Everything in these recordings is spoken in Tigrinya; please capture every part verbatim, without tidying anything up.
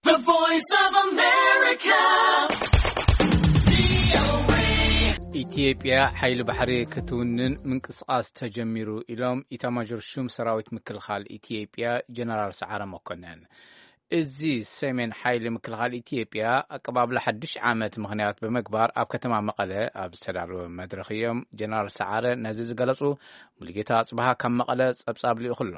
The Voice of America. ኢትዮጵያ ኃይል ባሕሪ ክትውንን ምንቅስቃስ ተጀሚሩ ኢሎም ኢታማዦር ሹም ሰራዊት ምክልኻል ኢትዮጵያ ጀነራል ሰዓረ መኮነን እዚ ሰሜን ኃይል ምክልኻል ኢትዮጵያ አቀባብላ ሓድሽ ዓመት ምኽንያት በመግባር ኣብ ከተማ መቐለ ኣብ ዝተዳለወ መድረኽ እዮም ጀነራል ሰዓረ ነዚ ዝገለጹ ሙሉጌታ ጽባሃ ካብ መቐለ ጸብጻብ ልኡኽሎ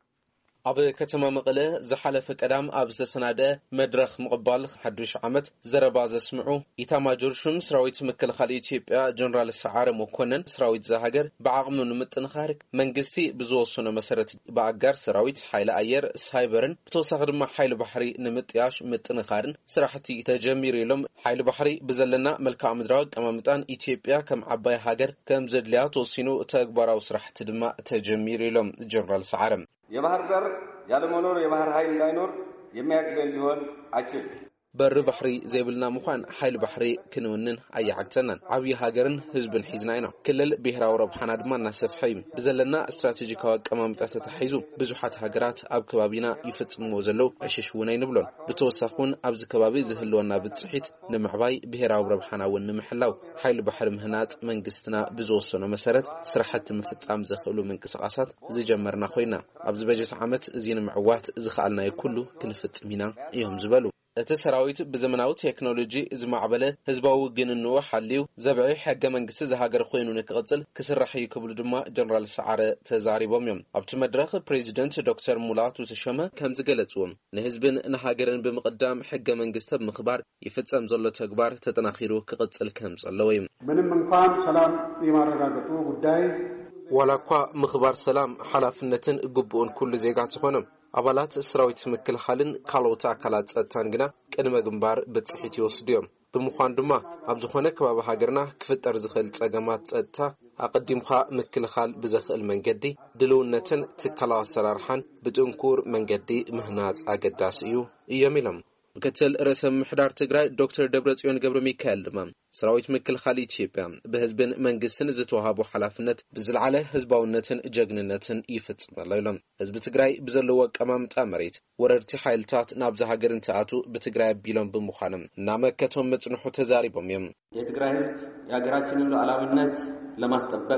ኣብ ከተማ መቐለ ዝሓለፈ ቀዳም ኣብ ዝተሰናደ መድረኽ ምቕባል ሓድሽ ዓመት ዘረባ ዘስምዑ ኢታማጆር ሹም ሰራዊት ምክልኻል ኢትዮጵያ ጀነራል ሰዓረ መኮነን ሰራዊት ዘሃገር ብዓቕሙ ንምጥንኻር መንግስቲ ብዝወሰነ መሰረት በአጋር ሰራዊት ኃይለ አየር ሳይበርን ብተወሳኺ ድማ ኃይለ ባሕሪ ንምጥያሽ ምጥንኻርን ስራሕቲ ተጀሚሩ ኢሎም ኃይለ ባሕሪ ብዘለና መልክዓ ምድራዊ ቀማምጣን ኢትዮጵያ ከም ዓባይ ሃገር ከም ዘድልያ ተወሲኑ ተግባራዊ ስራሕቲ ድማ ተጀሚሩ ኢሎም ጀነራል ሰዓረ የባህር በር ያለ መኖር የባህር ኃይል እንዳይኖር የሚያግደን ሊሆን አይችልም በር ባሕሪ ዘይብልና ምዃን ኃይል ባሕሪ ክንውንን አያዓግተናን ዓብይ ሃገርን ህዝብን ሒዝና ኢና ክልል ብሔራዊ ረብሓና ድማ እናሰፍሐ ብዘለና ስትራቴጂካዊ አቀማምጣ ተታሒዙ ብዙሓት ሃገራት ኣብ ከባቢና ይፍጽምዎ ዘለው ዕሽሽ እውን ኣይንብሎን ብተወሳኺ ኣብዚ ከባቢ ዝህልወና ብጽሒት ንምዕባይ ብሔራዊ ረብሓና እውን ንምሕላው ኃይል ባሕሪ ምህናጽ መንግስትና ብዝወሰኖ መሰረት ስራሕቲ ምፍጻም ዘኽእሉ ምንቅስቃሳት ዝጀመርና ኮይና ኣብዚ በጀት ዓመት እዚ ንምዕዋት ዝኽኣልናዮ ኩሉ ክንፍጽም ኢና እዮም ዝበሉ እቲ ሰራዊት ብዘመናዊ ቴክኖሎጂ ዝማዕበለ ህዝባዊ ግንንኡ ሓልዩ ዘብዒ ሕገ መንግስቲ ዝሃገር ኮይኑ ንክቕጽል ክስራሕ ይክብሉ ድማ ጀነራል ሰዓረ ተዛሪቦም እዮም ኣብቲ መድረኽ ፕሬዚደንት ዶክተር ሙላቱ ተሾመ ከም ዝገለጹዎም ንህዝብን ንሃገርን ብምቕዳም ሕገ መንግስቲ ብምኽባር ይፍጸም ዘሎ ተግባር ተጠናኺሩ ክቕጽል ከም ዘለዎ እዩ ምንም እንኳን ሰላም የማረጋገጡ ጉዳይ ዋላኳ ምኽባር ሰላም ሓላፍነትን ግቡእን ኩሉ ዜጋ ዝኾነም አባላት ሰራዊት ምክልኻልን ካልኦት አካላት ጸጥታን ግና ቅድመ ግንባር ብጽሒት ይወስዱ እዮም ብምዃን ድማ ኣብ ዝኾነ ከባቢ ሃገርና ክፍጠር ዝኽእል ጸገማት ጸጥታ አቀዲምኻ ምክልኻል ብዘኽእል መንገዲ ድልውነትን ትካላዊ አሰራርሓን ብጥንኩር መንገዲ ምህናጽ አገዳሲ እዩ እዮም ኢሎም ምክትል ርዕሰ ምሕዳር ትግራይ ዶክተር ደብረጽዮን ገብረ ሚካኤል ድማ ሰራዊት ምክልኻል ኢትዮጵያ በህዝብን መንግስትን ዝተዋሃቡ ሓላፍነት ብዝለዓለ ህዝባውነትን ጀግንነትን ይፍጽም ኣሎ ኢሎም ህዝቢ ትግራይ ብዘለዎ አቀማምጣ መሬት ወረርቲ ኃይልታት ናብ ሃገርን ተኣቱ በትግራይ አቢሎም ብምዃንም እናመከቶም መጽንሑ ተዛሪቦም እዮም የትግራይ ህዝብ የሀገራችንን ሉዓላዊነት ለማስጠበቅ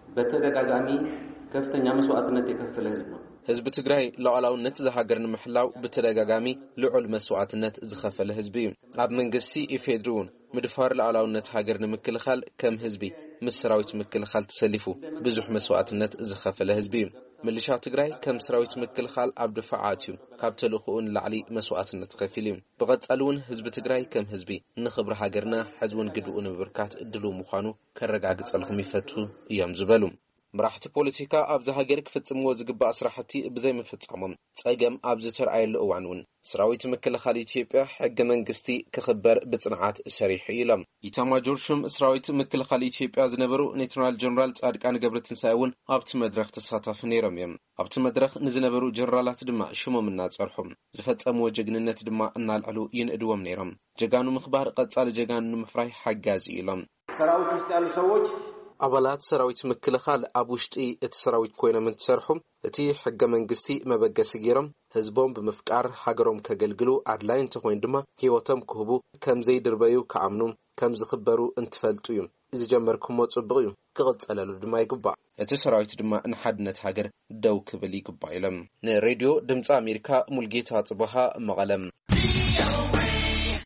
በተደጋጋሚ ከፍተኛ መስዋዕትነት የከፈለ ህዝብ ነው ህዝብ ትግራይ ሉዓላዊነት ዝሃገር ንምሕላው በተደጋጋሚ ልዑል መስዋዕትነት ዝኸፈለ ህዝቢ እዩ ኣብ መንግስቲ ኢፌድሩን ምድፋር ሉዓላዊነት ሃገር ንምክልኻል ከም ህዝቢ ምስ ሰራዊት ምክልኻል ተሰሊፉ ብዙሕ መስዋዕትነት ዝኸፈለ ህዝቢ እዩ ምልሻ ትግራይ ከም ሰራዊት ምክልኻል ኣብ ድፋዓት እዩ ካብ ተልእኹኡን ላዕሊ መስዋዕትነት ከፊል እዩ ብቐጻሊ እውን ህዝቢ ትግራይ ከም ህዝቢ ንኽብሪ ሃገርና ሕዝውን ግድኡ ንምብርካት ድሉ ምዃኑ ከረጋግጸልኩም ይፈቱ እዮም ዝበሉ ምራሕቲ ፖለቲካ ኣብ ሃገር ክፍጽምዎ ዝግባእ ስራሕቲ ብዘይ ምፍጻሞም ጸገም ኣብ ዝተርኣየሉ እዋን እውን ሰራዊት ምክልኻል ኢትዮጵያ ሕገ መንግስቲ ክኽበር ብጽንዓት ሰሪሑ ኢሎም ኢታማጆር ሹም ሰራዊት ምክልኻል ኢትዮጵያ ዝነበሩ ሌተናል ጀነራል ጻድቃን ገብረትንሳኤ እውን ኣብቲ መድረኽ ተሳታፊ ነይሮም እዮም ኣብቲ መድረኽ ንዝነበሩ ጀነራላት ድማ ሽሞም እናጸርሖም ዝፈጸምዎ ጅግንነት ድማ እናልዕሉ ይንእድዎም ነይሮም ጀጋኑ ምኽባር ቀጻሊ ጀጋኑ ንምፍራይ ሓጋዚ ኢሎም ሰራዊት ውስጥ ያሉ ሰዎች አባላት ሰራዊት ምክልኻል ኣብ ውሽጢ እቲ ሰራዊት ኮይኖም እንትሰርሑ እቲ ሕገ መንግስቲ መበገሲ ገይሮም ህዝቦም ብምፍቃር ሃገሮም ከገልግሉ ኣድላይ እንተኮይኑ ድማ ህይወቶም ክህቡ ከም ዘይድርበዩ ከኣምኑ ከም ዝኽበሩ እንትፈልጡ እዩ እዚ ጀመርኩም ጽቡቕ እዩ ክቕጽለሉ ድማ ይግባእ እቲ ሰራዊት ድማ ንሓድነት ሃገር ደው ክብል ይግባእ ኢሎም ንሬድዮ ድምፂ ኣሜሪካ ሙሉጌታ ጽባሃ መቐለም